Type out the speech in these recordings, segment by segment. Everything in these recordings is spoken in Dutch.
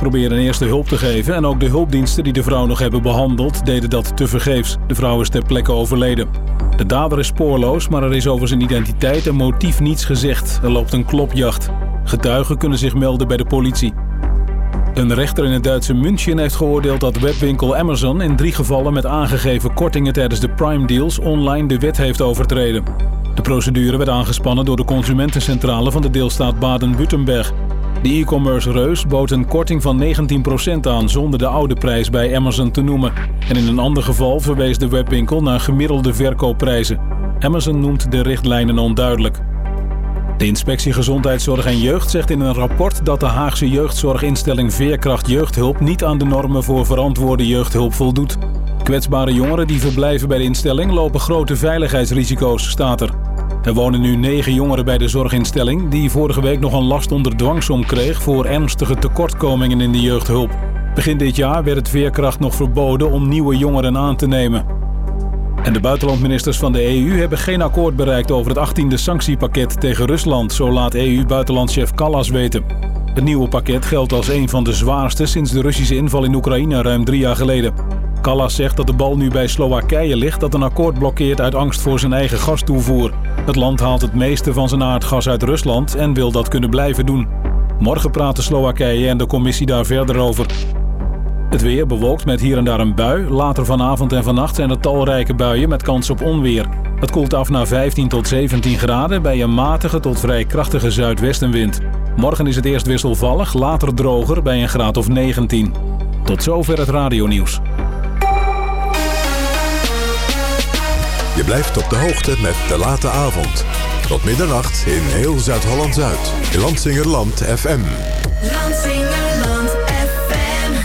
probeerden eerste hulp te geven en ook de hulpdiensten die de vrouw nog hebben behandeld deden dat tevergeefs. De vrouw is ter plekke overleden. De dader is spoorloos, maar er is over zijn identiteit en motief niets gezegd. Er loopt een klopjacht. Getuigen kunnen zich melden bij de politie. Een rechter in het Duitse München heeft geoordeeld dat webwinkel Amazon in 3 gevallen met aangegeven kortingen tijdens de Prime Deals online de wet heeft overtreden. De procedure werd aangespannen door de consumentencentrale van de deelstaat Baden-Württemberg. De e-commerce reus bood een korting van 19% aan zonder de oude prijs bij Amazon te noemen. En in een ander geval verwees de webwinkel naar gemiddelde verkoopprijzen. Amazon noemt de richtlijnen onduidelijk. De Inspectie Gezondheidszorg en Jeugd zegt in een rapport dat de Haagse jeugdzorginstelling Veerkracht Jeugdhulp niet aan de normen voor verantwoorde jeugdhulp voldoet. Kwetsbare jongeren die verblijven bij de instelling lopen grote veiligheidsrisico's, staat er. Er wonen nu 9 jongeren bij de zorginstelling die vorige week nog een last onder dwangsom kreeg voor ernstige tekortkomingen in de jeugdhulp. Begin dit jaar werd het Veerkracht nog verboden om nieuwe jongeren aan te nemen. En de buitenlandministers van de EU hebben geen akkoord bereikt over het 18e sanctiepakket tegen Rusland, zo laat EU-buitenlandchef Kallas weten. Het nieuwe pakket geldt als een van de zwaarste sinds de Russische inval in Oekraïne ruim 3 jaar geleden. Kallas zegt dat de bal nu bij Slowakije ligt dat een akkoord blokkeert uit angst voor zijn eigen gastoevoer. Het land haalt het meeste van zijn aardgas uit Rusland en wil dat kunnen blijven doen. Morgen praten Slowakije en de commissie daar verder over. Het weer bewolkt met hier en daar een bui. Later vanavond en vannacht zijn er talrijke buien met kans op onweer. Het koelt af naar 15 tot 17 graden bij een matige tot vrij krachtige zuidwestenwind. Morgen is het eerst wisselvallig, later droger bij een graad of 19. Tot zover het radionieuws. Je blijft op de hoogte met De Late Avond. Tot middernacht in heel Zuid-Holland-Zuid. Lansingerland FM. Lansingerland FM.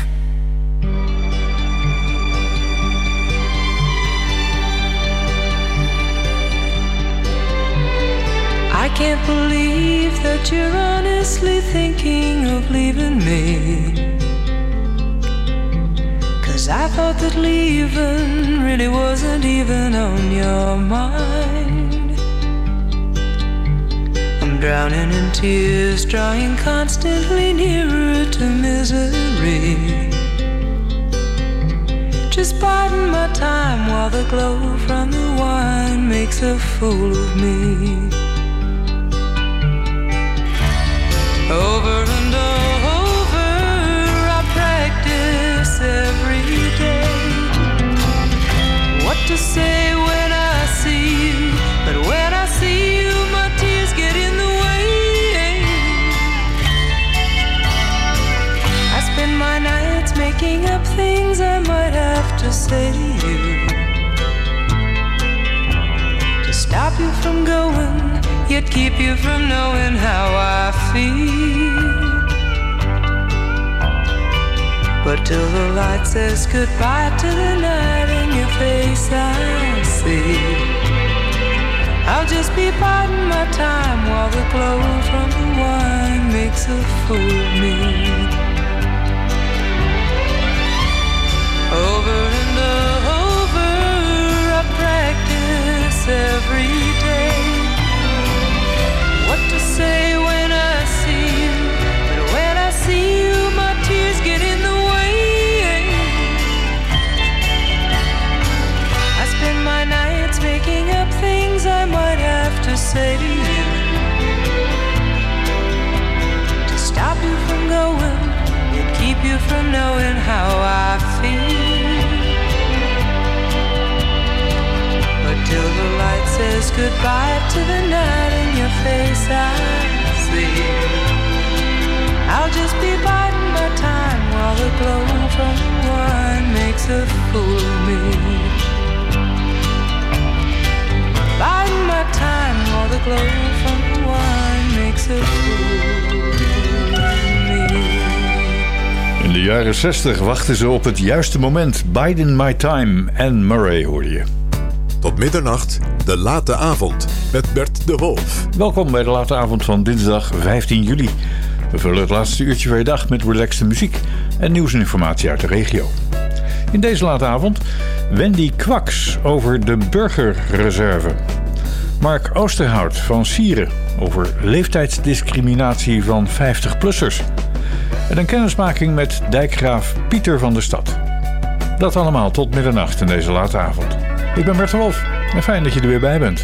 I can't believe that you're honestly thinking of leaving me. I thought that leaving really wasn't even on your mind. I'm drowning in tears, drawing constantly nearer to misery. Just biding my time while the glow from the wine makes a fool of me. Over and over I practice every day what to say when I see you, but when I see you my tears get in the way. I spend my nights making up things I might have to say to you, to stop you from going, yet keep you from knowing how I feel. But till the light says goodbye to the night in your face I see, I'll just be biding my time while the glow from the wine makes a fool of me. Over and over I practice every day what to say when I see you, but when I see you my tears get in the way. I spend my nights making up things I might have to say to you, to stop you from going, and keep you from knowing how I feel. But till the light says goodbye to the night in your face I see, I'll just be biding my time while the glow from the wine makes a fool of me. Biding my time while the glow from the wine makes a fool of me. In de jaren 60 wachten ze op het juiste moment. Biding My Time en Murray hoorde je. Tot middernacht, De Late Avond met Bert de Wolf. Welkom bij de Late Avond van dinsdag 15 juli. We vullen het laatste uurtje van je dag met relaxte muziek en nieuws en informatie uit de regio. In deze late avond Wendy Kwaks over de burgerreserve. Mark Oosterhout van Sieren over leeftijdsdiscriminatie van 50-plussers. en een kennismaking met dijkgraaf Pieter van der Stad. Dat allemaal tot middernacht in deze late avond. Ik ben Bert de Wolf en fijn dat je er weer bij bent.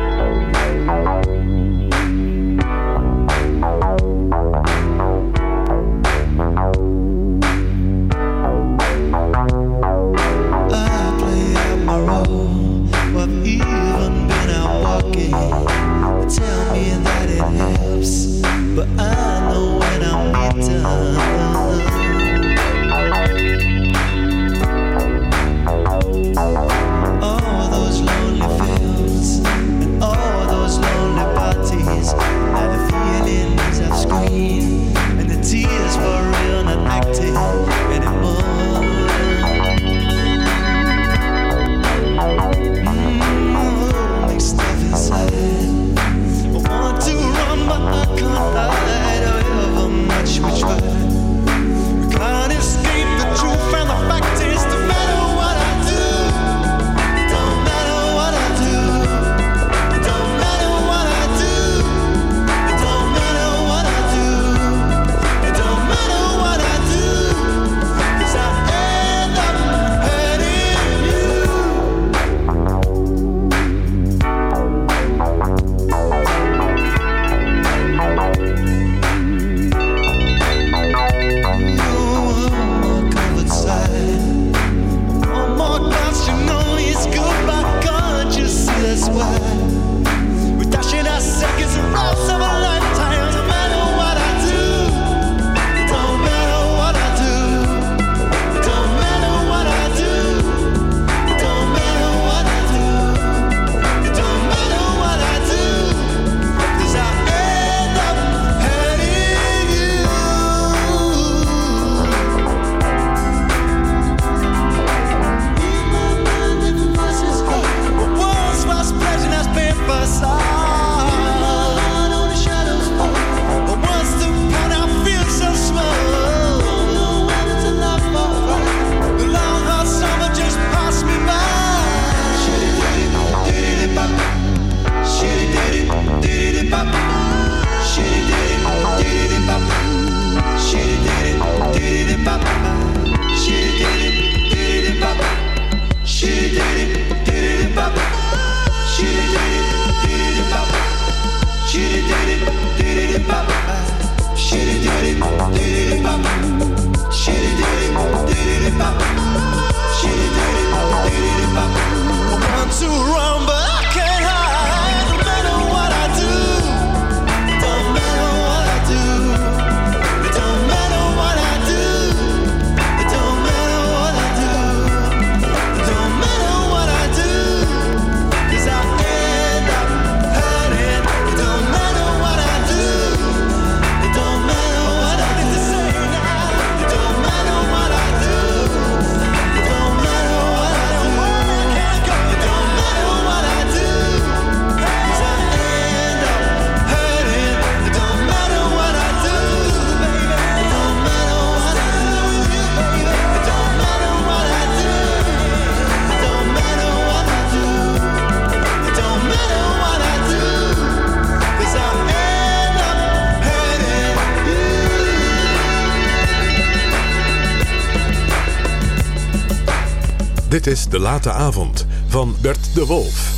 Dit is De Late Avond van Bert de Wolf.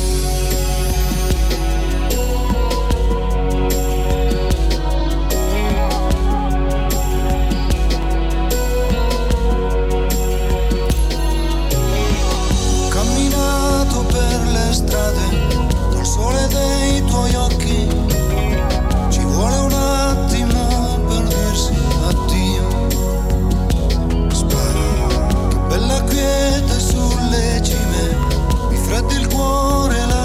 Camminato per le strade col sole dei tuoi occhi, ci vuole un attimo per dirsi addio. Spara, che bella quiete sulle cime, mi freddi il cuore, la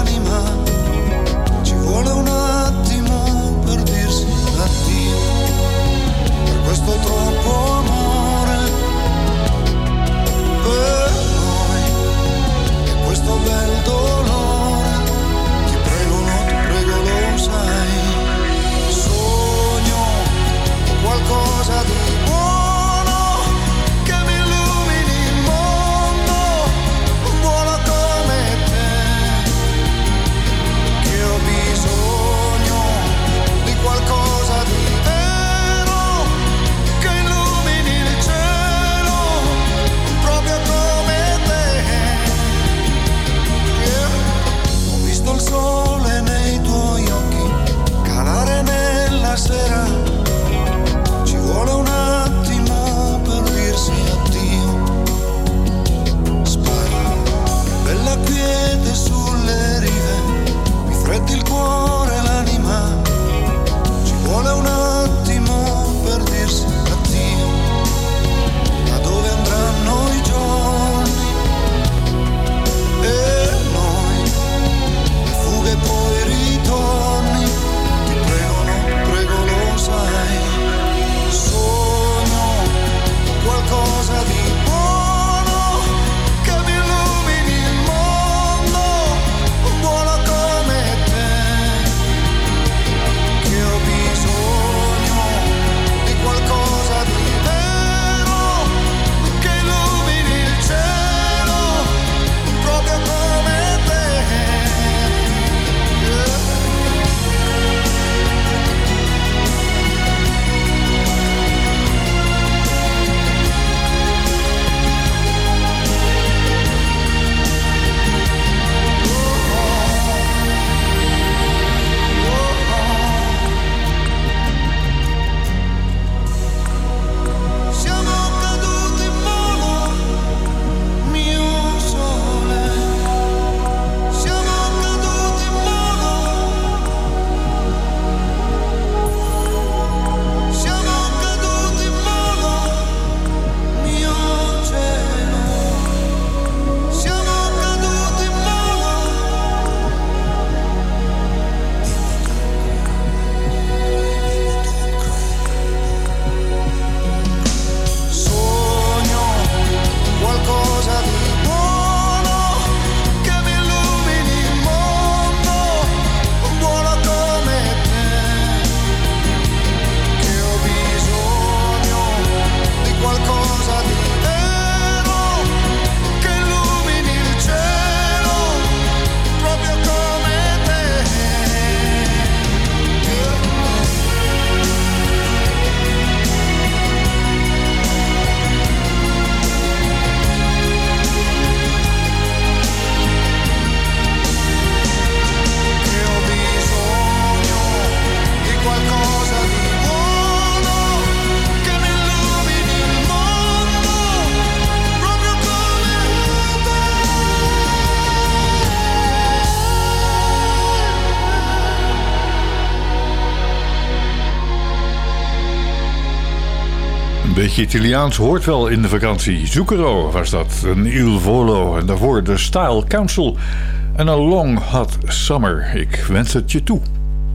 beetje Italiaans hoort wel in de vakantie. Zucchero was dat, een Il Volo. En daarvoor de Style Council en een Long Hot Summer. Ik wens het je toe.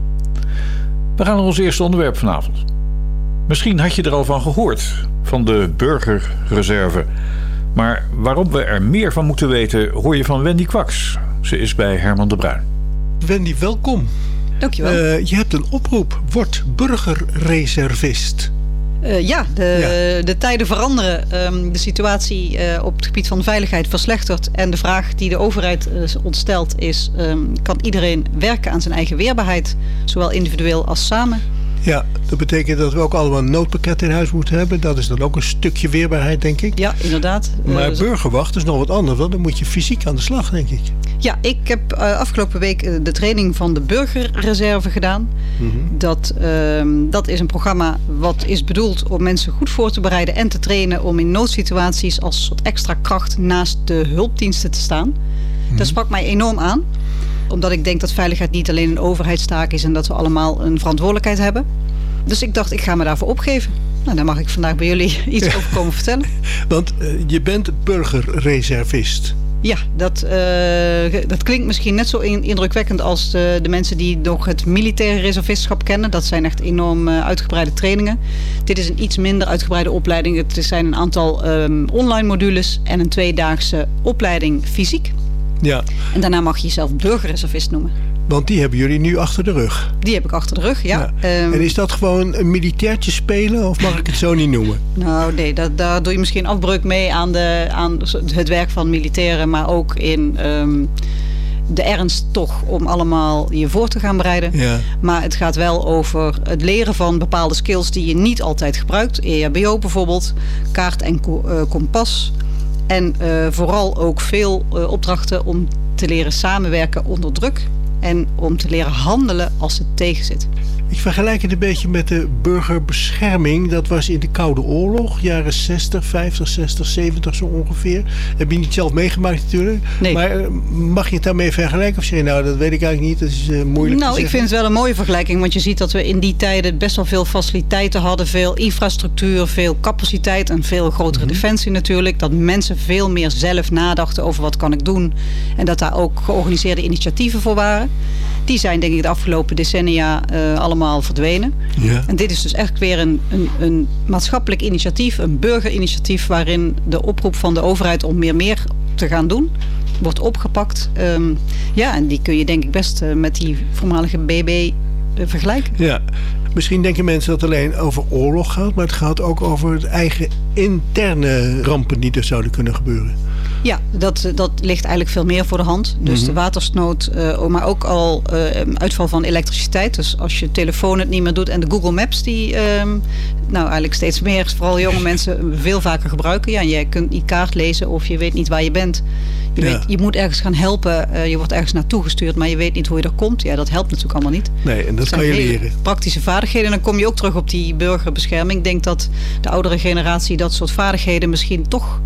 We gaan naar ons eerste onderwerp vanavond. Misschien had je er al van gehoord, van de burgerreserve. Maar waarom we er meer van moeten weten, hoor je van Wendy Kwaks. Ze is bij Herman de Bruin. Wendy, welkom. Dankjewel. Je hebt een oproep. Word burgerreservist. De tijden veranderen. De situatie op het gebied van veiligheid verslechtert. En de vraag die de overheid ons stelt is... kan iedereen werken aan zijn eigen weerbaarheid? Zowel individueel als samen? Ja, dat betekent dat we ook allemaal een noodpakket in huis moeten hebben. Dat is dan ook een stukje weerbaarheid, denk ik. Ja, inderdaad. Maar burgerwacht is nog wat anders. Want dan moet je fysiek aan de slag, denk ik. Ja, ik heb afgelopen week de training van de burgerreserve gedaan. Mm-hmm. Dat is een programma wat is bedoeld om mensen goed voor te bereiden en te trainen om in noodsituaties als soort extra kracht naast de hulpdiensten te staan. Mm-hmm. Dat sprak mij enorm aan. Omdat ik denk dat veiligheid niet alleen een overheidstaak is en dat we allemaal een verantwoordelijkheid hebben. Dus ik dacht, ik ga me daarvoor opgeven. Nou, daar mag ik vandaag bij jullie iets over komen vertellen. Want je bent burgerreservist. Ja, dat klinkt misschien net zo indrukwekkend als de mensen die nog het militaire reservistschap kennen. Dat zijn echt enorm uitgebreide trainingen. Dit is een iets minder uitgebreide opleiding. Het zijn een aantal online modules en een 2-daagse opleiding fysiek. Ja. En daarna mag je jezelf burgerreservist noemen. Want die hebben jullie nu achter de rug. Die heb ik achter de rug, ja. En is dat gewoon een militairtje spelen of mag ik het zo niet noemen? Nou nee, daar doe je misschien afbreuk mee aan het werk van militairen. Maar ook in de ernst toch om allemaal je voor te gaan bereiden. Ja. Maar het gaat wel over het leren van bepaalde skills die je niet altijd gebruikt. EHBO bijvoorbeeld, kaart en kompas. En vooral ook veel opdrachten om te leren samenwerken onder druk. En om te leren handelen als het tegenzit. Ik vergelijk het een beetje met de burgerbescherming. Dat was in de Koude Oorlog, jaren 60, 50, 60, 70 zo ongeveer. Heb je niet zelf meegemaakt natuurlijk. Nee. Maar mag je het daarmee vergelijken? Of zeg je nou, dat weet ik eigenlijk niet. Dat is moeilijk te ik vind het wel een mooie vergelijking. Want je ziet dat we in die tijden best wel veel faciliteiten hadden. Veel infrastructuur, veel capaciteit en veel grotere defensie natuurlijk. Dat mensen veel meer zelf nadachten over wat kan ik doen. En dat daar ook georganiseerde initiatieven voor waren. Die zijn denk ik de afgelopen decennia allemaal verdwenen. Ja. En dit is dus echt weer een maatschappelijk initiatief, een burgerinitiatief waarin de oproep van de overheid om meer te gaan doen wordt opgepakt. En die kun je denk ik best met die voormalige BB vergelijken. Ja. Misschien denken mensen dat het alleen over oorlog gaat, maar het gaat ook over het eigen interne rampen die er zouden kunnen gebeuren. Ja, dat ligt eigenlijk veel meer voor de hand. Dus de watersnood, maar ook al uitval van elektriciteit. Dus als je telefoon het niet meer doet en de Google Maps die eigenlijk steeds meer, vooral jonge mensen, veel vaker gebruiken. Ja, jij kunt niet kaart lezen of je weet niet waar je bent. Je moet ergens gaan helpen. Je wordt ergens naartoe gestuurd, maar je weet niet hoe je er komt. Ja, dat helpt natuurlijk allemaal niet. Nee, en dat kan je leren. Praktische vaardigheden. En dan kom je ook terug op die burgerbescherming. Ik denk dat de oudere generatie dat soort vaardigheden misschien toch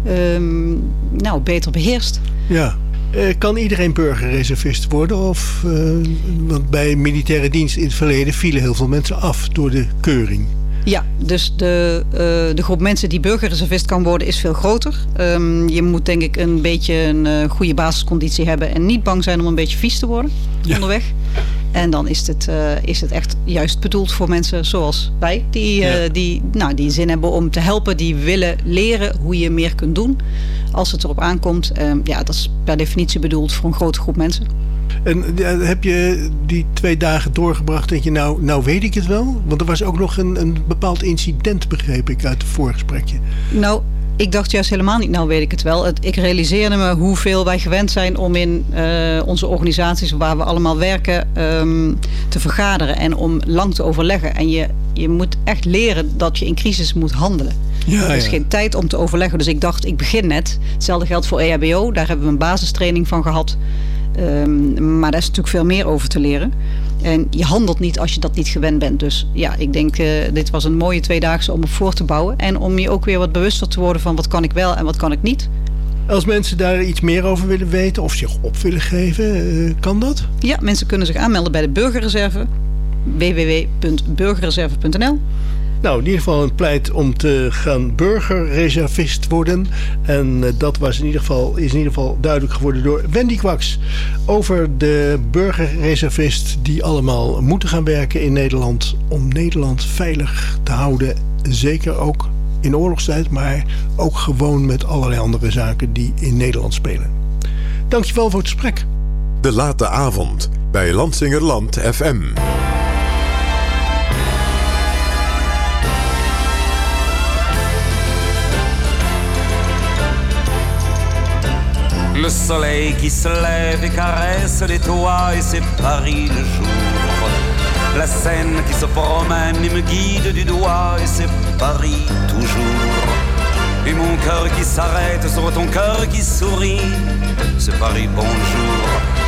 beter beheerst. Ja. Kan iedereen burgerreservist worden? Want bij militaire dienst in het verleden vielen heel veel mensen af door de keuring. Ja, dus de groep mensen die burgerreservist kan worden is veel groter. Je moet denk ik een beetje een goede basisconditie hebben en niet bang zijn om een beetje vies te worden onderweg. En dan is het echt juist bedoeld voor mensen zoals wij. Die zin hebben om te helpen. Die willen leren hoe je meer kunt doen. Als het erop aankomt. Dat is per definitie bedoeld voor een grote groep mensen. En heb je die 2 dagen doorgebracht? Denk je nou weet ik het wel? Want er was ook nog een bepaald incident, begreep ik uit het voorgesprekje. Nou, ik dacht juist helemaal niet, nou weet ik het wel. Ik realiseerde me hoeveel wij gewend zijn om in onze organisaties waar we allemaal werken te vergaderen en om lang te overleggen. En je moet echt leren dat je in crisis moet handelen. Ja, er is geen tijd om te overleggen. Dus ik dacht, ik begin net. Hetzelfde geldt voor EHBO. Daar hebben we een basistraining van gehad. Maar daar is natuurlijk veel meer over te leren. En je handelt niet als je dat niet gewend bent. Dus ja, ik denk dit was een mooie 2-daagse om op voor te bouwen. En om je ook weer wat bewuster te worden van wat kan ik wel en wat kan ik niet. Als mensen daar iets meer over willen weten of zich op willen geven, kan dat? Ja, mensen kunnen zich aanmelden bij de burgerreserve. www.burgerreserve.nl. Nou, in ieder geval een pleit om te gaan burgerreservist worden. En dat is in ieder geval duidelijk geworden door Wendy Kwaks. Over de burgerreservist die allemaal moeten gaan werken in Nederland. Om Nederland veilig te houden. Zeker ook in oorlogstijd, maar ook gewoon met allerlei andere zaken die in Nederland spelen. Dankjewel voor het gesprek. De late avond bij Lansingerland FM. Le soleil qui se lève et caresse les toits et c'est Paris le jour. La Seine qui se promène et me guide du doigt et c'est Paris toujours. Et mon cœur qui s'arrête sur ton cœur qui sourit, c'est Paris bonjour.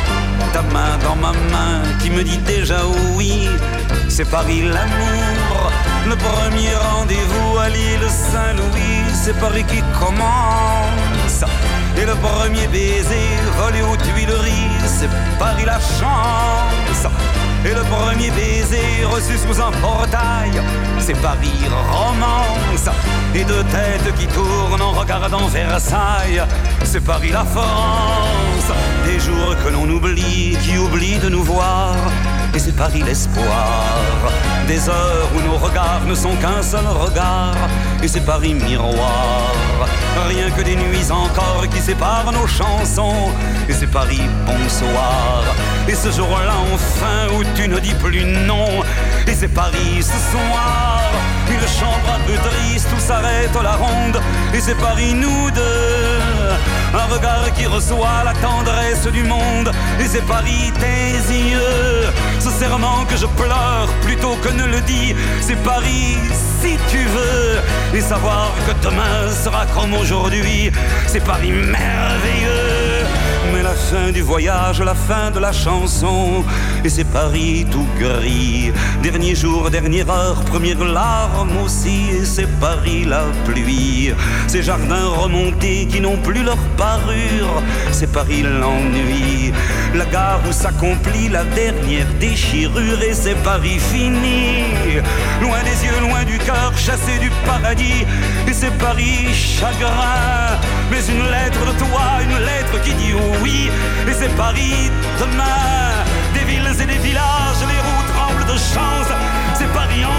Ta main dans ma main qui me dit déjà oui, c'est Paris l'amour. Le premier rendez-vous à l'île Saint-Louis, c'est Paris qui commence. Et le premier baiser volé aux Tuileries, c'est Paris la chance. Et le premier baiser reçu sous un portail, c'est Paris romance. Et deux têtes qui tournent en regardant Versailles, c'est Paris la France. Des jours que l'on oublie, qui oublient de nous voir, et c'est Paris l'espoir. Des heures où nos regards ne sont qu'un seul regard, et c'est Paris miroir. Rien que des nuits encore qui séparent nos chansons, et c'est Paris bonsoir. Et ce jour-là enfin où tu ne dis plus non, et c'est Paris ce soir. Une chambre un peu triste où s'arrête la ronde, et c'est Paris nous deux. Un regard qui reçoit la tendresse du monde, et c'est Paris tes yeux. Ce serment que je pleure plutôt que ne le dis, c'est Paris si tu veux. Et savoir que demain sera comme aujourd'hui, c'est Paris merveilleux. Mais la fin du voyage, la fin de la chanson, et c'est Paris tout gris. Dernier jour, dernière heure, première larme aussi, et c'est Paris la pluie. Ces jardins remontés qui n'ont plus leur parure, c'est Paris l'ennui. La gare où s'accomplit la dernière déchirure, et c'est Paris fini. Loin des yeux, loin du cœur, chassé du paradis, et c'est Paris chagrin. Mais une lettre de toi, une lettre qui dit oui, et c'est Paris demain. Des villes et des villages, les roues tremblent de chance, c'est Paris en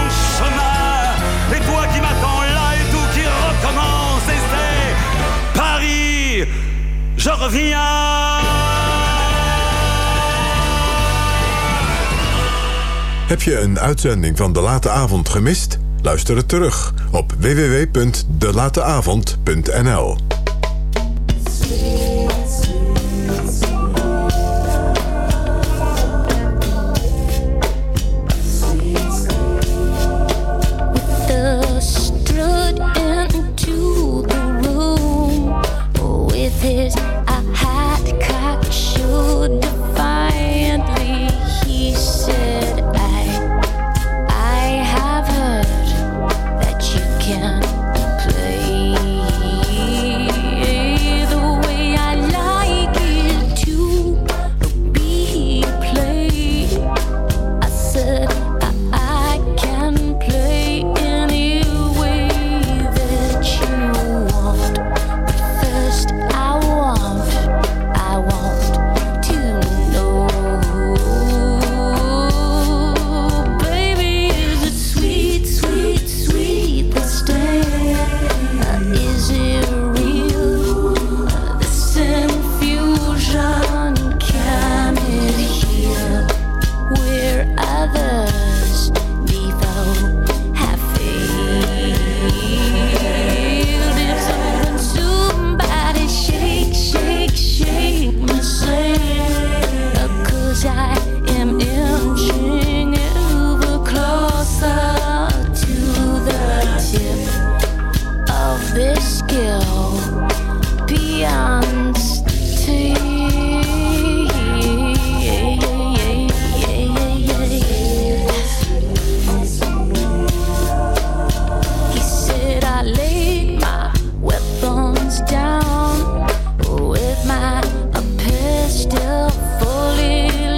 chemin. Et toi qui m'attends là, et tout qui recommence, et c'est Paris, je reviens. Heb je een uitzending van De Late Avond gemist? Luister het terug op www.delateavond.nl.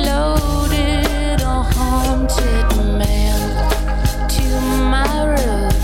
Haunted man to my room.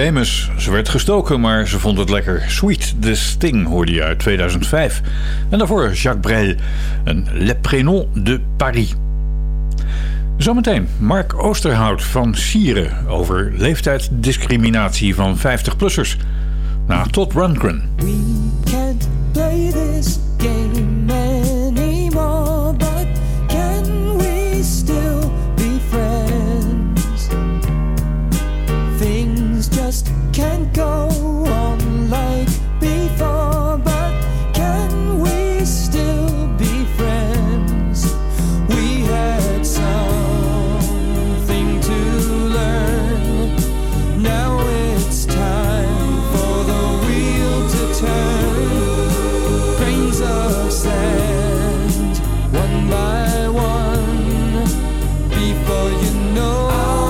Remus. Ze werd gestoken, maar ze vond het lekker. Sweet the Sting hoorde je uit 2005. En daarvoor Jacques Brel en Le Prénom de Paris. Zometeen Mark Oosterhout van Sieren over leeftijdsdiscriminatie van 50-plussers. Na Todd Rundgren. We can't play this game anymore, but can we still be friends? Things just can't go on like before, but can we still be friends? We had something to learn. Now it's time for the wheel to turn. Grains of sand, one by one, before you know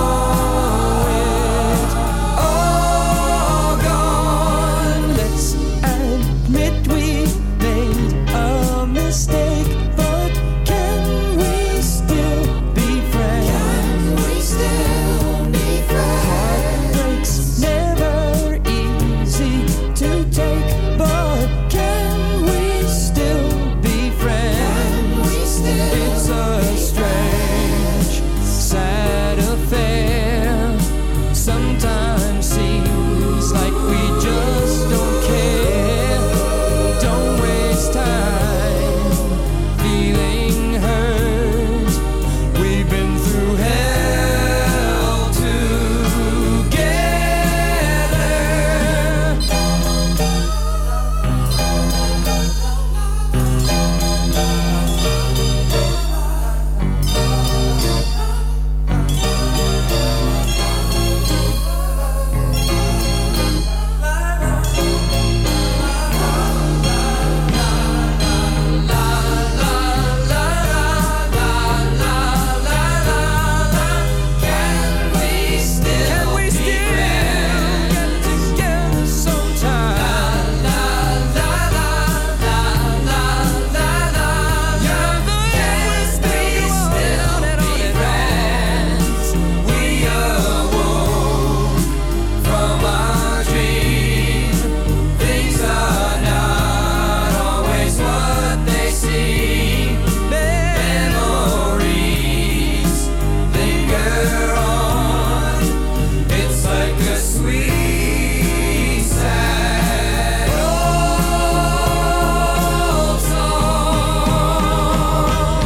it, all gone. Let's admit we made a mistake, but can we still be friends? Can we still be friends? Heartbreak's never easy to take, but can we still be friends? It's a strange, sad affair. Sometimes seems like we just don't care. Don't waste time feeling hurt. We've been through hell together. Can we still get together sometime? Can we still be friends? We awoke from our dream. Things are not always what they seem. Memories linger on. It's like a sweet, sad old song.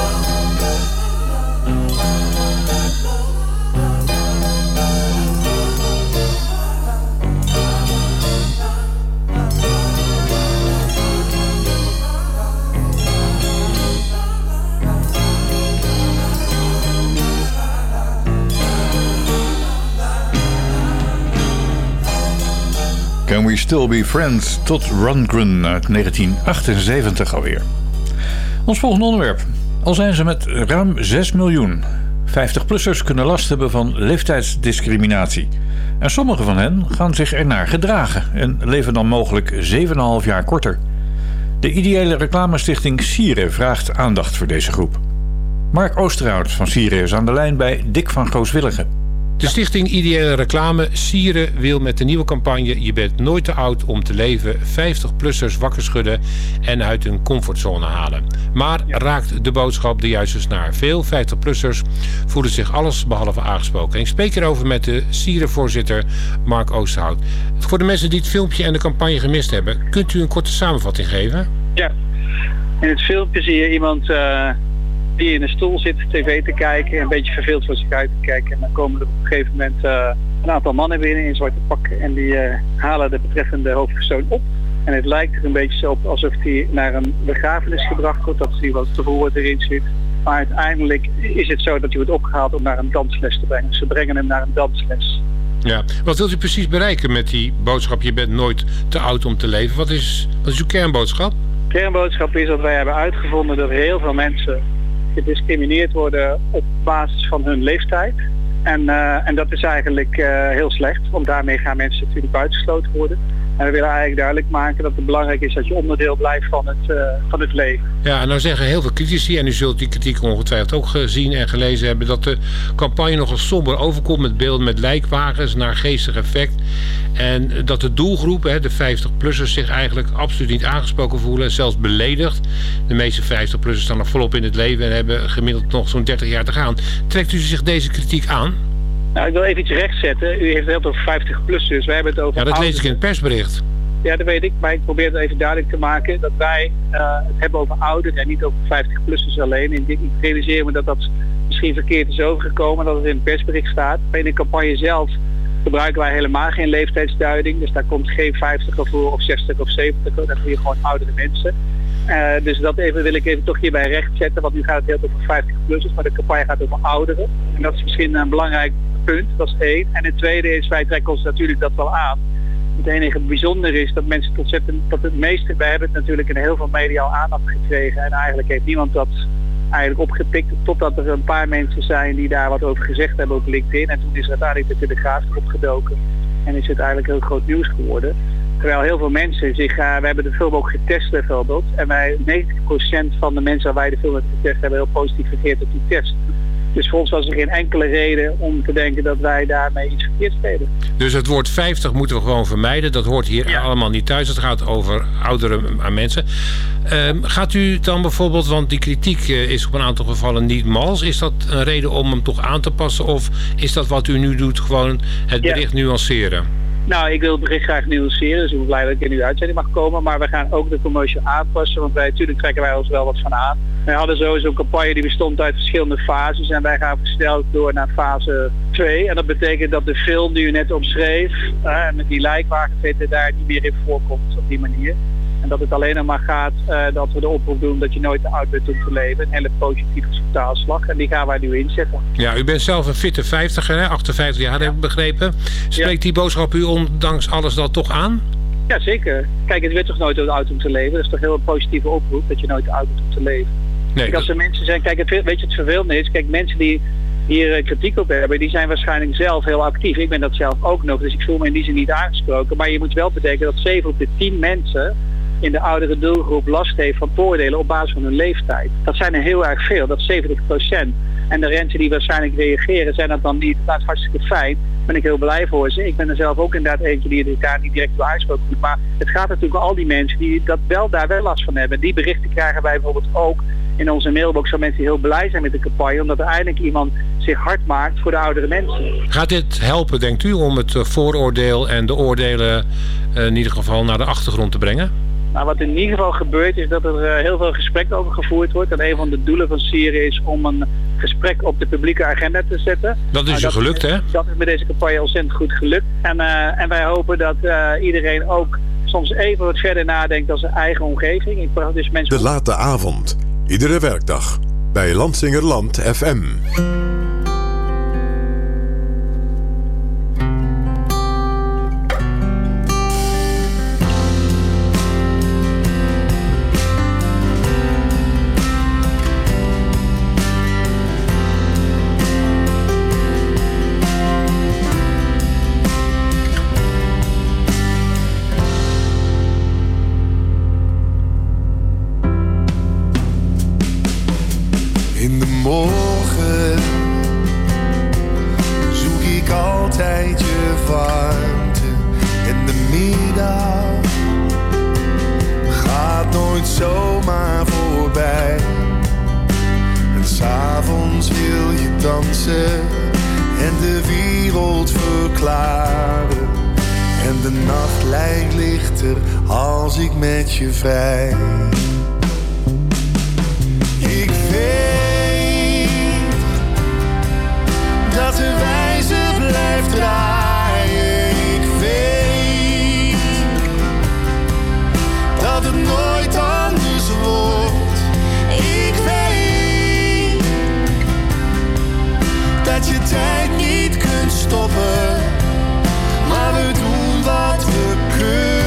Can We Still Be Friends? Todd Rundgren uit 1978 alweer. Ons volgende onderwerp. Al zijn ze met ruim 6 miljoen. 50-plussers kunnen last hebben van leeftijdsdiscriminatie. En sommige van hen gaan zich ernaar gedragen en leven dan mogelijk 7,5 jaar korter. De ideële reclamestichting Sieren vraagt aandacht voor deze groep. Mark Oosterhout van Sieren is aan de lijn bij Dick van Gooswilligen. De stichting Ideële Reclame Sieren wil met de nieuwe campagne Je bent nooit te oud om te leven 50-plussers wakker schudden en uit hun comfortzone halen. Maar raakt de boodschap de juiste snaar? Veel 50-plussers voelen zich alles behalve aangesproken. En ik spreek hierover met de Sieren-voorzitter Mark Oosterhout. Voor de mensen die het filmpje en de campagne gemist hebben, kunt u een korte samenvatting geven? Ja, in het filmpje zie je iemand die in een stoel zit tv te kijken, een beetje verveeld voor zich uit te kijken. En dan komen er op een gegeven moment een aantal mannen binnen in zwarte pakken en die halen de betreffende hoofdpersoon op. En het lijkt er een beetje zo op alsof hij naar een begrafenis gebracht wordt, dat hij wat vervoerd erin zit. Maar uiteindelijk is het zo dat hij wordt opgehaald om naar een dansles te brengen. Ze brengen hem naar een dansles. Ja, wat wilt u precies bereiken met die boodschap je bent nooit te oud om te leven? Wat is uw kernboodschap? De kernboodschap is dat wij hebben uitgevonden dat heel veel mensen gediscrimineerd worden op basis van hun leeftijd. En dat is eigenlijk heel slecht, want daarmee gaan mensen natuurlijk buitengesloten worden. En we willen eigenlijk duidelijk maken dat het belangrijk is dat je onderdeel blijft van het leven. Ja, en nou zeggen heel veel critici, en u zult die kritiek ongetwijfeld ook gezien en gelezen hebben, dat de campagne nogal somber overkomt met beelden met lijkwagens, naar geestig effect. En dat de doelgroep, de 50-plussers, zich eigenlijk absoluut niet aangesproken voelen, zelfs beledigd. De meeste 50-plussers staan nog volop in het leven en hebben gemiddeld nog zo'n 30 jaar te gaan. Trekt u zich deze kritiek aan? Nou, ik wil even iets rechtzetten. U heeft het heel over 50-plussers. Wij hebben het over... Ja, dat lees ik in het persbericht. Ja, dat weet ik. Maar ik probeer het even duidelijk te maken dat wij het hebben over ouderen en niet over 50-plussers alleen. En ik realiseer me dat dat misschien verkeerd is overgekomen, dat het in het persbericht staat. Maar in de campagne zelf gebruiken wij helemaal geen leeftijdsduiding. Dus daar komt geen 50er voor of 60 of 70. Dat zijn hier gewoon oudere mensen. Dus dat wil ik even toch hierbij rechtzetten. Want nu gaat het heel over 50-plussers, maar de campagne gaat over ouderen. En dat is misschien een belangrijk punt, dat is 1. En het tweede is, wij trekken ons natuurlijk dat wel aan. Het enige bijzonder is dat mensen dat het meeste, wij hebben het natuurlijk in heel veel mediaal aandacht gekregen. En eigenlijk heeft niemand dat eigenlijk opgepikt, totdat er een paar mensen zijn die daar wat over gezegd hebben op LinkedIn. En toen is er uiteindelijk de Telegraaf opgedoken. En is het eigenlijk heel groot nieuws geworden. Terwijl heel veel mensen we hebben de film ook getest bijvoorbeeld. En 90% van de mensen waar wij de film hebben getest hebben heel positief reageerd op die test. Dus voor ons was er geen enkele reden om te denken dat wij daarmee iets verkeerds deden. Dus het woord 50 moeten we gewoon vermijden. Dat hoort hier allemaal niet thuis. Het gaat over oudere mensen. Gaat u dan bijvoorbeeld, want die kritiek is op een aantal gevallen niet mals. Is dat een reden om hem toch aan te passen? Of is dat wat u nu doet, gewoon het bericht nuanceren? Nou, ik wil het bericht graag nuanceren, dus ik ben blij dat ik in uw uitzending mag komen. Maar we gaan ook de commercial aanpassen, want natuurlijk trekken wij ons wel wat van aan. Wij hadden sowieso een campagne die bestond uit verschillende fases en wij gaan versneld door naar fase 2. En dat betekent dat de film die u net omschreef, met die lijkwagens, daar niet meer in voorkomt op die manier. En dat het alleen nog maar gaat dat we de oproep doen dat je nooit te oud bent om te leven. Een hele positieve vertaalslag. En die gaan wij nu inzetten. Ja, u bent zelf een fitte 50er, 58 jaar heb ik begrepen. Spreekt die boodschap u ondanks alles dat toch aan? Ja, zeker. Kijk, het werd toch nooit te oud om te leven. Dat is toch een heel positieve oproep dat je nooit te oud bent om te leven. Nee, kijk, als er mensen zijn, kijk, weet je het vervelende is? Kijk, mensen die hier kritiek op hebben, die zijn waarschijnlijk zelf heel actief. Ik ben dat zelf ook nog, dus ik voel me in die zin niet aangesproken. Maar je moet wel bedenken dat 7 op de 10 mensen in de oudere doelgroep last heeft van voordelen op basis van hun leeftijd. Dat zijn er heel erg veel, dat is 70%. En de mensen die waarschijnlijk reageren zijn dat dan niet. Dat is hartstikke fijn, ben ik heel blij voor ze. Ik ben er zelf ook inderdaad eentje die daar niet direct door aangesproken wordt. Maar het gaat natuurlijk om al die mensen die daar wel last van hebben. Die berichten krijgen wij bijvoorbeeld ook in onze mailbox van mensen die heel blij zijn met de campagne, omdat er eindelijk iemand zich hard maakt voor de oudere mensen. Gaat dit helpen, denkt u, om het vooroordeel en de oordelen in ieder geval naar de achtergrond te brengen? Nou, wat in ieder geval gebeurt is dat er heel veel gesprek over gevoerd wordt. En een van de doelen van Sieren is om een gesprek op de publieke agenda te zetten. Dat is gelukt, hè? Dat is met deze campagne ontzettend goed gelukt. En wij hopen dat iedereen ook soms even wat verder nadenkt dan zijn eigen omgeving. Dus mensen... De late avond. Iedere werkdag. Bij Lansingerland FM. In de morgen zoek ik altijd je warmte. En de middag gaat nooit zomaar voorbij. En 's avonds wil je dansen en de wereld verklaren. En de nacht lijkt lichter als ik met je vrij. Ik weet dat de wijze blijft draaien. Ik weet dat het nooit anders wordt. Ik weet dat je tijd niet kunt stoppen, maar we doen wat we kunnen.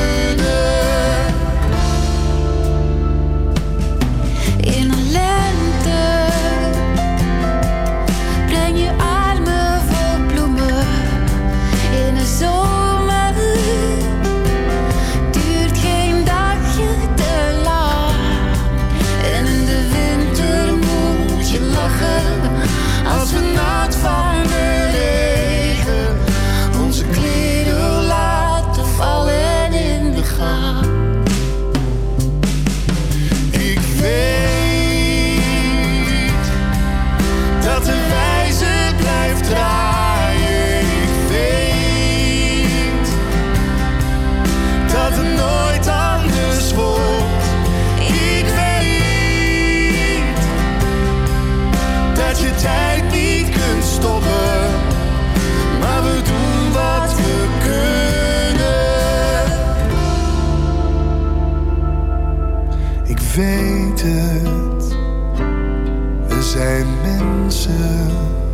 In een lente breng je armen vol bloemen weet het, we zijn mensen.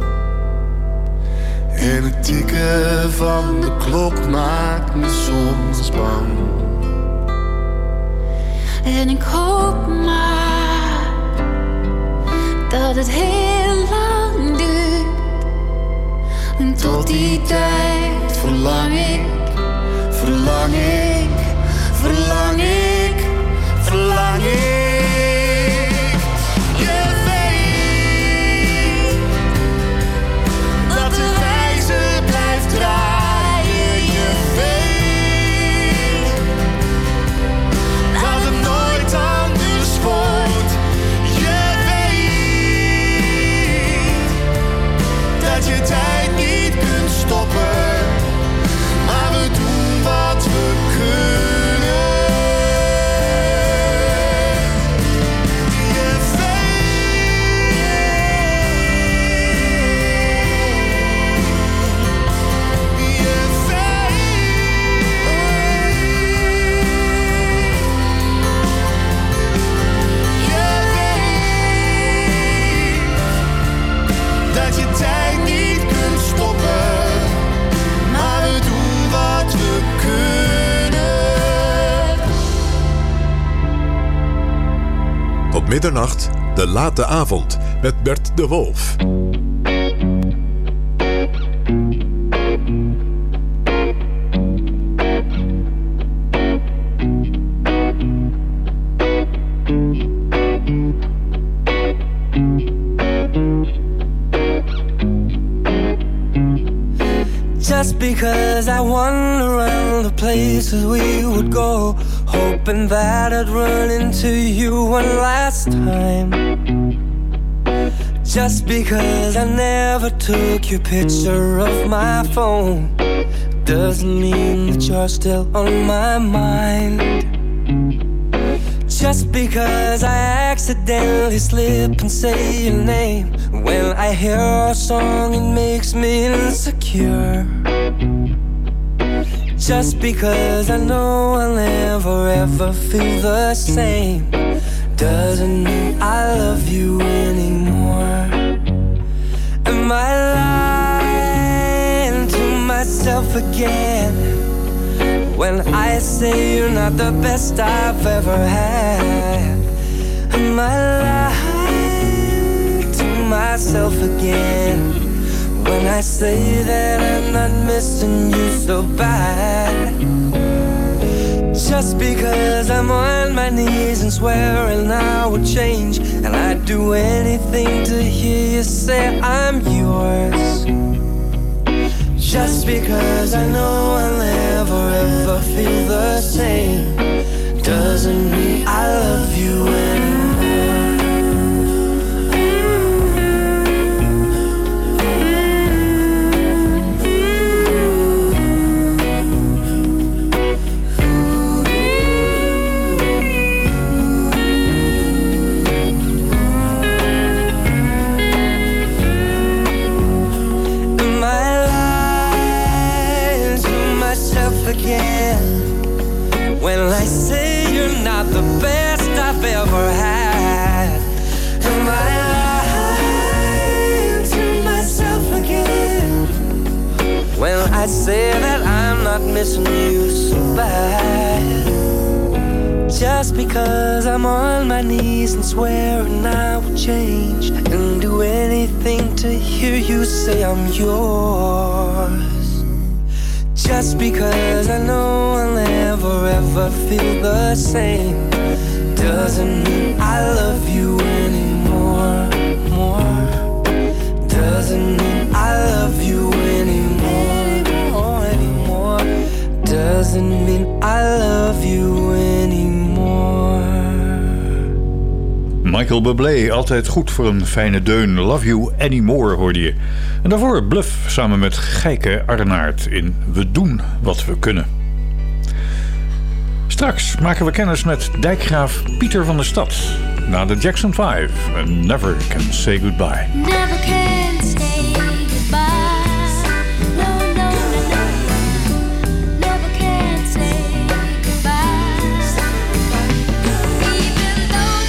En het tikken van de klok maakt me soms bang. En ik hoop maar dat het heel lang duurt. En tot die tijd verlang ik, verlang ik, verlang ik, verlang ik. Je weet dat de wijze blijft draaien. Je weet dat het nooit anders wordt. Je weet dat je tijd niet kunt stoppen, maar we doen wat we kunnen. Dat je tijd niet kunt stoppen, maar we doen wat we kunnen. Tot middernacht, de late avond met Bert de Wolf. Just because I wander around the places we would go, hoping that I'd run into you one last time. Just because I never took your picture of my phone doesn't mean that you're still on my mind. Just because I accidentally slip and say your name when I hear a song, it makes me insecure. Just because I know I'll never ever feel the same doesn't mean I love you anymore. Am I lying to myself again when I say you're not the best I've ever had? Am I lying to myself again when I say that I'm not missing you so bad? Just because I'm on my knees and swearing I would change, and I'd do anything to hear you say I'm yours. Just because I know I'll never ever feel the same doesn't mean I love you anymore. Again, when I say you're not the best I've ever had, am I lying to myself again when I say that I'm not missing you so bad? Just because I'm on my knees and swearing I will change and do anything to hear you say I'm yours. Just because I know I'll never ever feel the same doesn't mean I love you anymore. Doesn't mean I love you anymore. Doesn't mean I love you anymore. Michael Bublé, altijd goed voor een fijne deun. Love You Anymore hoorde je. En daarvoor Bluff samen met Gijke Arnaert in We doen wat we kunnen. Straks maken we kennis met dijkgraaf Pieter van der Stad. Na de Jackson 5 en Never Can Say Goodbye. Never can say goodbye. No, no, no, no. Never can say goodbye. Even though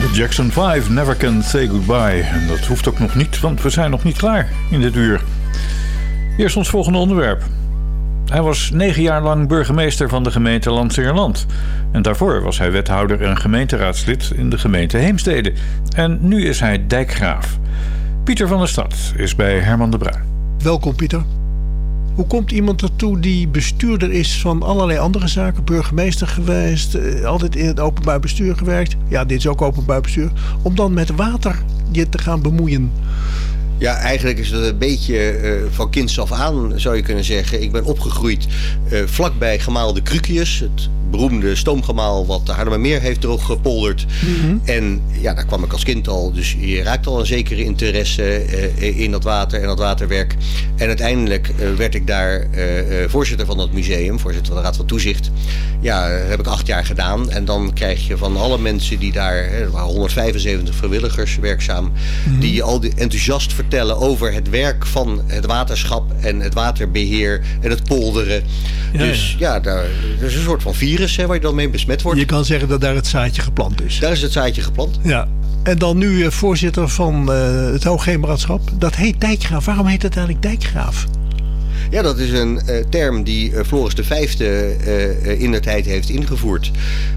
Jackson 5, Never Can Say Goodbye. En dat hoeft ook nog niet, want we zijn nog niet klaar in dit uur. Eerst ons volgende onderwerp. Hij was 9 jaar lang burgemeester van de gemeente Landsingerland. En daarvoor was hij wethouder en gemeenteraadslid in de gemeente Heemstede. En nu is hij dijkgraaf. Pieter van der Stad is bij Herman de Bruin. Welkom Pieter. Hoe komt iemand ertoe die bestuurder is van allerlei andere zaken, burgemeester geweest, altijd in het openbaar bestuur gewerkt, ja, dit is ook openbaar bestuur, om dan met water je te gaan bemoeien? Ja, eigenlijk is het een beetje van kinds af aan, zou je kunnen zeggen. Ik ben opgegroeid vlakbij gemaal de Krukius, het beroemde stoomgemaal wat de Haarlemmermeer heeft droog gepolderd. Mm-hmm. En ja, daar kwam ik als kind al, dus je raakt al een zekere interesse in dat water en dat waterwerk. En uiteindelijk werd ik daar voorzitter van dat museum, voorzitter van de Raad van Toezicht. Ja, dat heb ik 8 jaar gedaan. En dan krijg je van alle mensen die daar, er waren 175 vrijwilligers werkzaam, mm-hmm. die je al enthousiast vertellen over het werk van het waterschap en het waterbeheer en het polderen. Ja, dus ja, daar is een soort van virus waar je dan mee besmet wordt. Je kan zeggen dat daar het zaadje geplant is. Daar is het zaadje geplant. Ja. En dan nu voorzitter van het Hoogheemraadschap. Dat heet dijkgraaf. Waarom heet het eigenlijk dijkgraaf? Ja, dat is een term die Floris V indertijd heeft ingevoerd.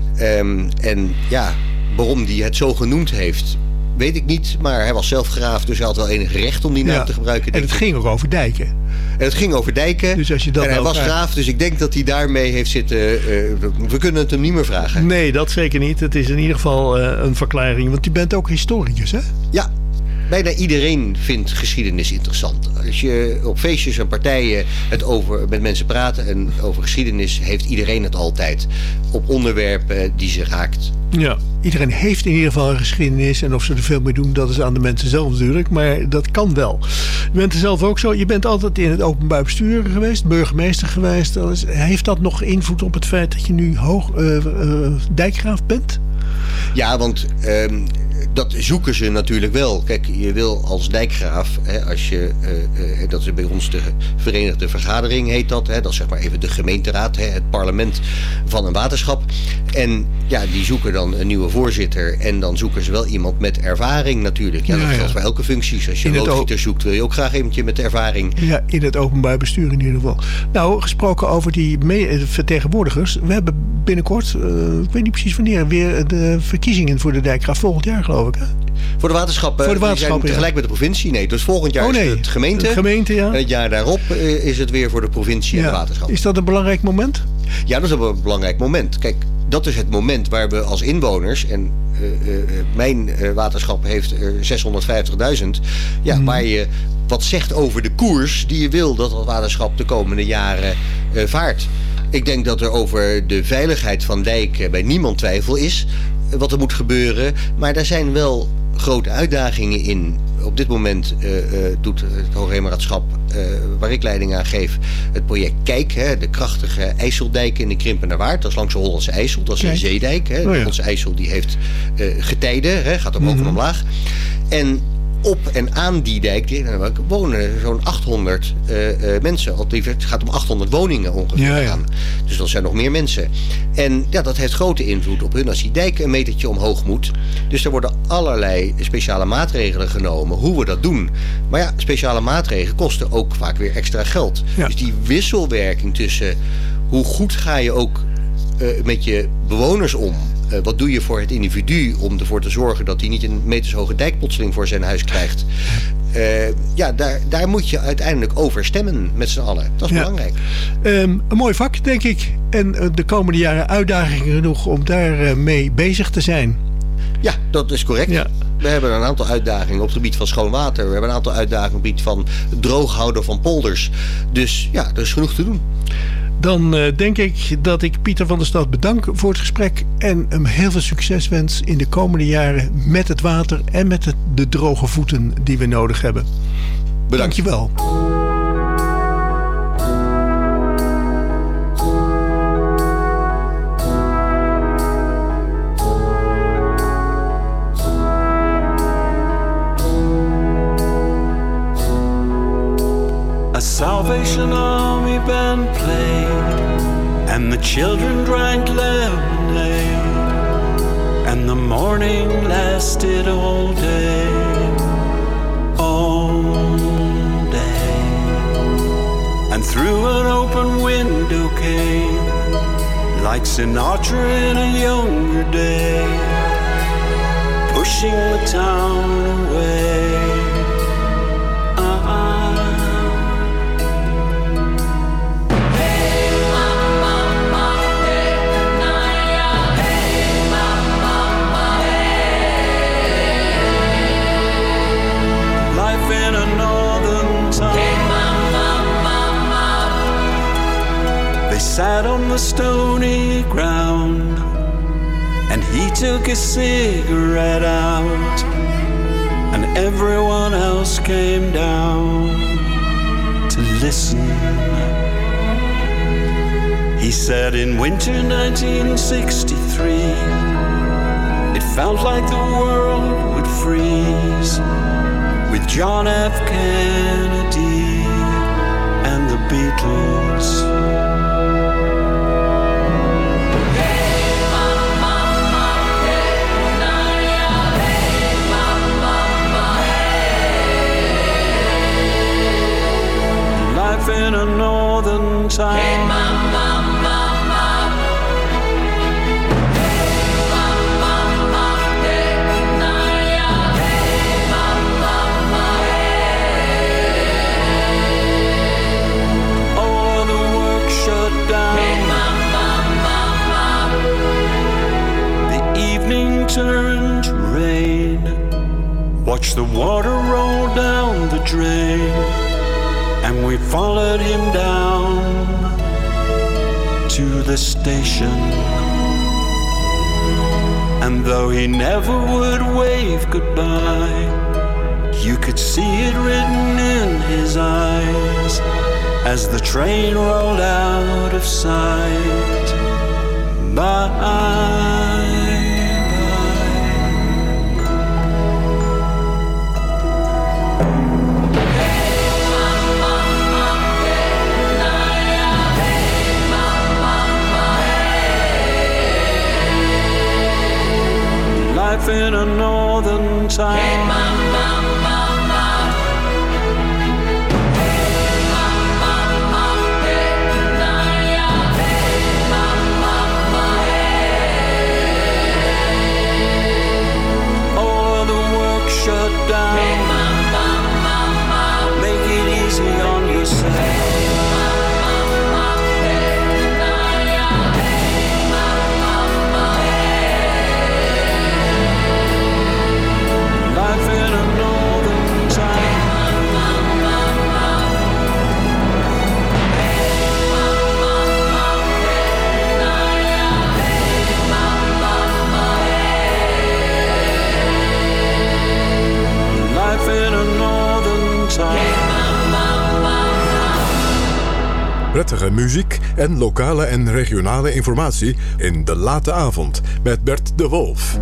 En ja, waarom die het zo genoemd heeft, weet ik niet. Maar hij was zelf graaf, dus hij had wel enig recht om die naam te gebruiken. En het ging ook over dijken. En het ging over dijken. Dus als je dat en hij was graaf, dus ik denk dat hij daarmee heeft zitten. We kunnen het hem niet meer vragen. Nee, dat zeker niet. Het is in ieder geval een verklaring. Want u bent ook historicus, hè? Ja. Bijna iedereen vindt geschiedenis interessant. Als je op feestjes en partijen met mensen praten en over geschiedenis, heeft iedereen het altijd. Op onderwerpen die ze raakt. Ja, iedereen heeft in ieder geval een geschiedenis. En of ze er veel mee doen, dat is aan de mensen zelf natuurlijk. Maar dat kan wel. Je bent er zelf ook zo. Je bent altijd in het openbaar bestuur geweest, burgemeester geweest. Heeft dat nog invloed op het feit dat je nu dijkgraaf bent? Ja, want dat zoeken ze natuurlijk wel. Kijk, je wil als dijkgraaf, als je, dat is bij ons de Verenigde Vergadering heet dat. Dat is zeg maar even de gemeenteraad, het parlement van een waterschap. En ja, die zoeken dan een nieuwe voorzitter. En dan zoeken ze wel iemand met ervaring natuurlijk. Ja, dat geldt voor elke functie. Als je een loodgieter zoekt, wil je ook graag iemand met ervaring. Ja, in het openbaar bestuur in ieder geval. Nou, gesproken over die vertegenwoordigers. We hebben binnenkort, ik weet niet precies wanneer, weer de verkiezingen voor de dijkgraaf volgend jaar, geloof ik. Hè? Voor de waterschappen, die zijn tegelijk met de provincie. Nee, dus volgend jaar is het gemeente. Ja. En het jaar daarop is het weer voor de de waterschap. Is dat een belangrijk moment? Ja, dat is een belangrijk moment. Kijk, dat is het moment waar we als inwoners, en mijn waterschap heeft 650.000, waar je wat zegt over de koers die je wil dat het waterschap de komende jaren vaart. Ik denk dat er over de veiligheid van dijken bij niemand twijfel is wat er moet gebeuren. Maar daar zijn wel grote uitdagingen in. Op dit moment doet het Hoogheemraadschap, waar ik leiding aan geef, het project Kijk. De krachtige IJsseldijk in de Krimpenerwaard. Dat is langs de Hollandse IJssel. Dat is een zeedijk. De Hollandse IJssel die heeft getijden. Gaat omhoog en omlaag. En op en aan die dijk wonen zo'n 800 mensen. Het gaat om 800 woningen ongeveer aan. Dus dat zijn nog meer mensen. En ja, dat heeft grote invloed op hun als die dijk een metertje omhoog moet. Dus er worden allerlei speciale maatregelen genomen hoe we dat doen. Maar ja, speciale maatregelen kosten ook vaak weer extra geld. Ja. Dus die wisselwerking tussen hoe goed ga je ook met je bewoners om. Wat doe je voor het individu om ervoor te zorgen dat hij niet een metershoge dijkpotseling voor zijn huis krijgt. Daar moet je uiteindelijk over stemmen met z'n allen. Dat is belangrijk. Een mooi vak, denk ik. En de komende jaren uitdagingen genoeg om daar mee bezig te zijn. Ja, dat is correct. Ja. We hebben een aantal uitdagingen op het gebied van schoon water. We hebben een aantal uitdagingen op het gebied van droog houden van polders. Dus ja, er is genoeg te doen. Dan denk ik dat ik Pieter van der Stad bedank voor het gesprek en hem heel veel succes wens in de komende jaren met het water en met de droge voeten die we nodig hebben. Bedankt. Dankjewel. Salvation Army band played, and the children drank lemonade, and the morning lasted all day, all day. And through an open window came, like Sinatra in a younger day, pushing the town away. Sat on the stony ground, and he took his cigarette out, and everyone else came down to listen. He said in winter 1963, it felt like the world would freeze with John F. Kennedy and the Beatles. In a northern town. Hey, mama, mama. Hey, mama, mama. Hey, naya. Hey, mama, mama. Hey. Oh, the work shut down. Hey, mama, mama. The evening turned to rain. Watch the water roll down the drain. And we followed him down to the station. And though he never would wave goodbye, you could see it written in his eyes as the train rolled out of sight. Bye. In a northern town. Hey, mama, mama. Hey, mama, mama. Hey, naya. Hey, mama, mama. Hey. Oh, the work shut down. Hey, mama, mama. Make it easy on yourself. Prettige muziek en lokale en regionale informatie in De Late Avond met Bert de Wolf.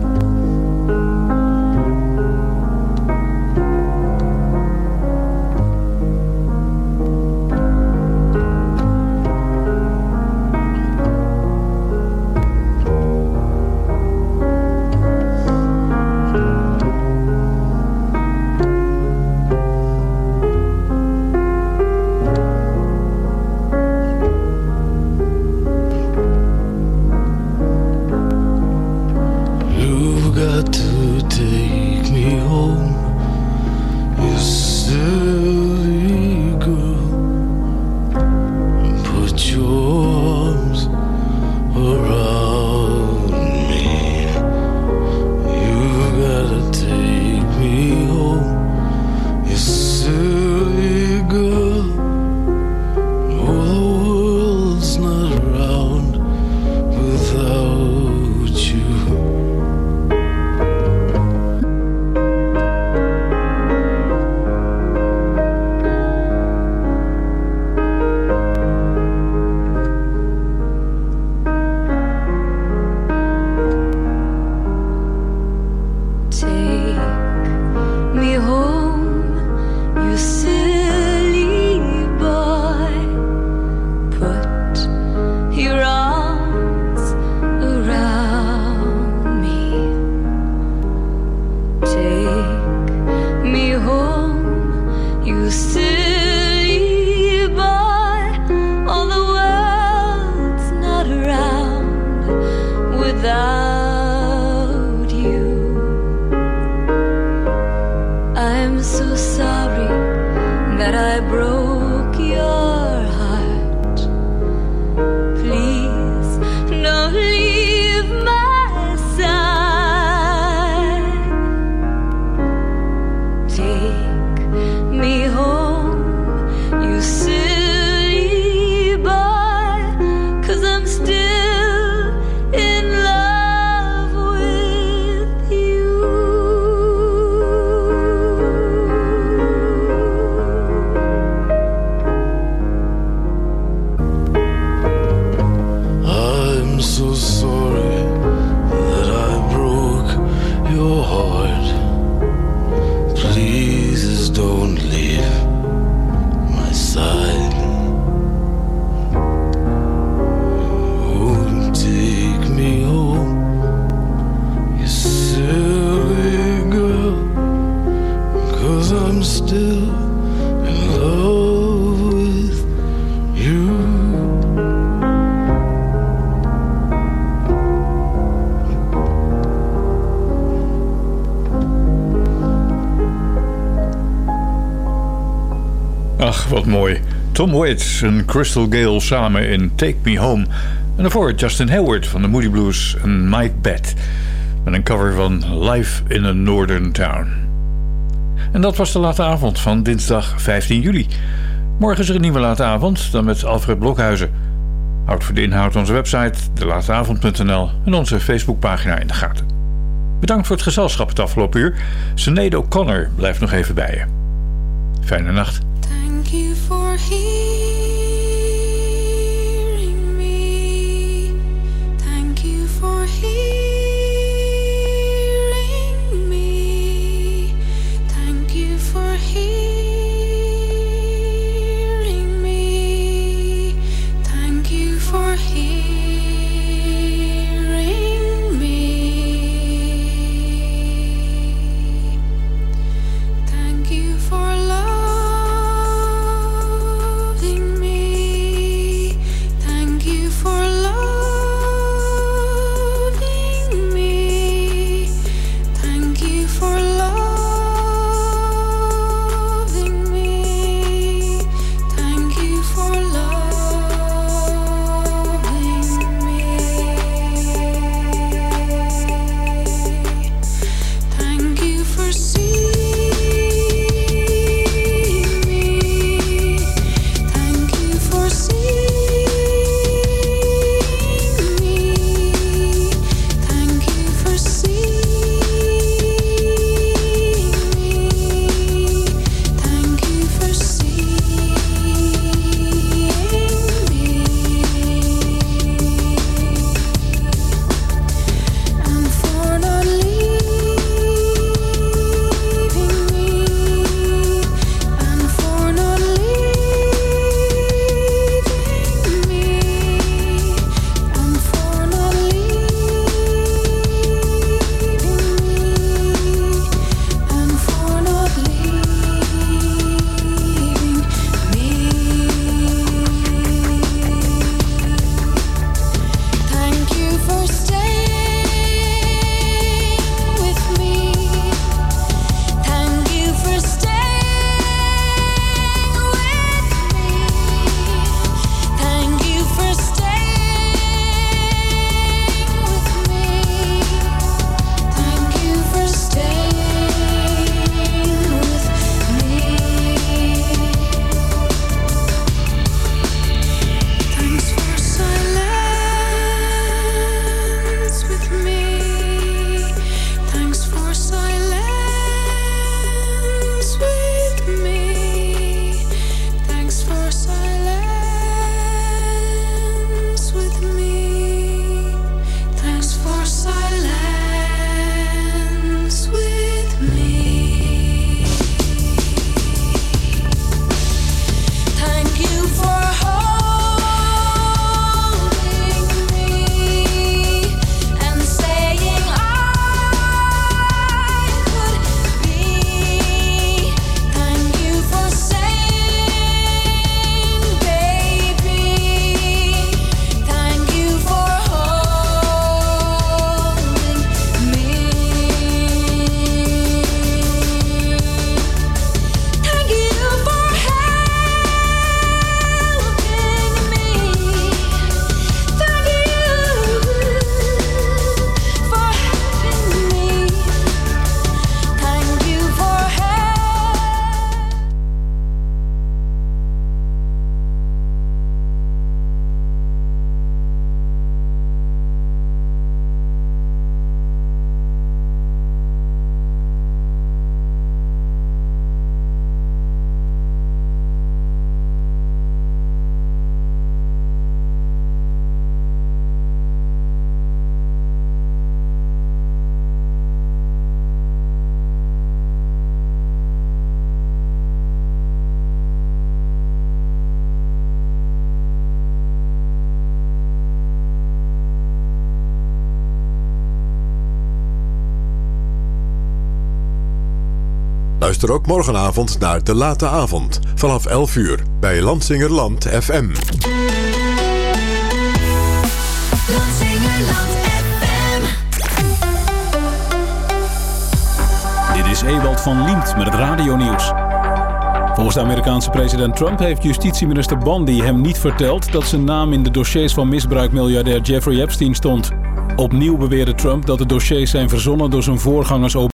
Ach, wat mooi. Tom Waits en Crystal Gayle samen in Take Me Home. En daarvoor Justin Hayward van de Moody Blues en Mike Batt met een cover van Live in a Northern Town. En dat was de late avond van dinsdag 15 juli. Morgen is er een nieuwe late avond, dan met Alfred Blokhuizen. Houd voor de inhoud onze website, delateavond.nl en onze Facebookpagina in de gaten. Bedankt voor het gezelschap het afgelopen uur. Sinead O'Connor blijft nog even bij je. Fijne nacht. Thank you for hearing me. Thank you for hearing me. Thank you for hearing me. Thank you for hearing me. Thank you for loving me. Thank you for loving me. Thank you for loving me. Thank you for loving me. Thank you for seeing me. Thank you for seeing me. Thank you for seeing me. Thank you for seeing me. And for not leaving me. And for not leaving me. And for not leaving me. And for not leaving me. Thank you for staying with me. Thank you for staying with me. Thank you for staying with me. Thank you for staying with me. Thanks for silence with me. Thanks for silence with me. Thanks for silence with me. Thanks for silence with me. Thank you for holding me and saying I could be. Thank you for saying, baby. Thank you for holding me. Thank you for helping me. Thank you for helping me. Thank you for Luister ook morgenavond naar De Late Avond vanaf 11 uur bij Landsingerland FM. Landsingerland FM. Dit is Ewald van Liemt met het radionieuws. Volgens de Amerikaanse president Trump heeft justitieminister Bondi hem niet verteld dat zijn naam in de dossiers van misbruikmiljardair Jeffrey Epstein stond. Opnieuw beweerde Trump dat de dossiers zijn verzonnen door zijn voorgangers